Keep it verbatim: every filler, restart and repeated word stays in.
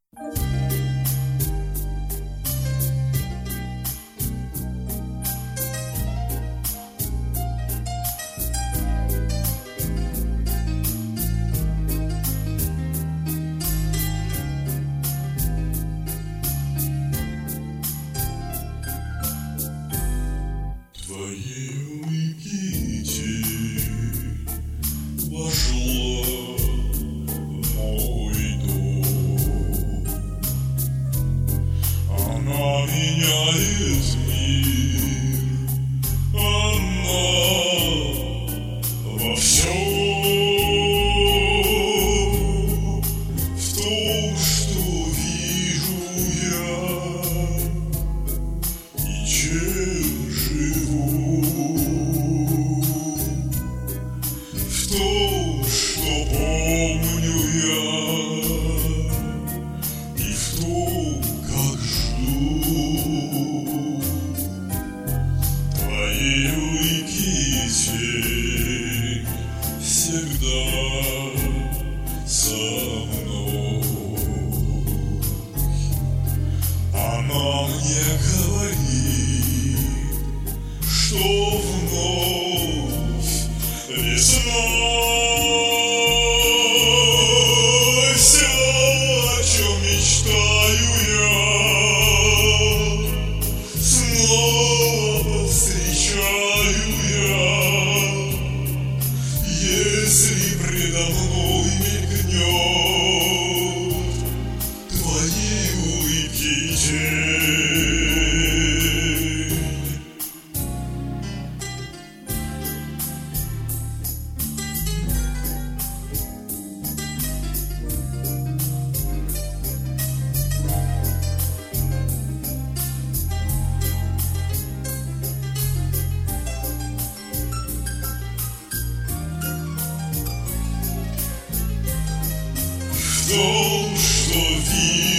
Твоей кити вошла в мой дом. Она меняет мир, она во всем, в том, что вижу я и чем живу, в том, что помню я, и в том, как жду. Твоей кити всегда со мной. Она мне говорит, что вновь весной все, о чем мечтаю я, снова повстречаю я, если предо мной мелькнет твоей кити. В том, что вижу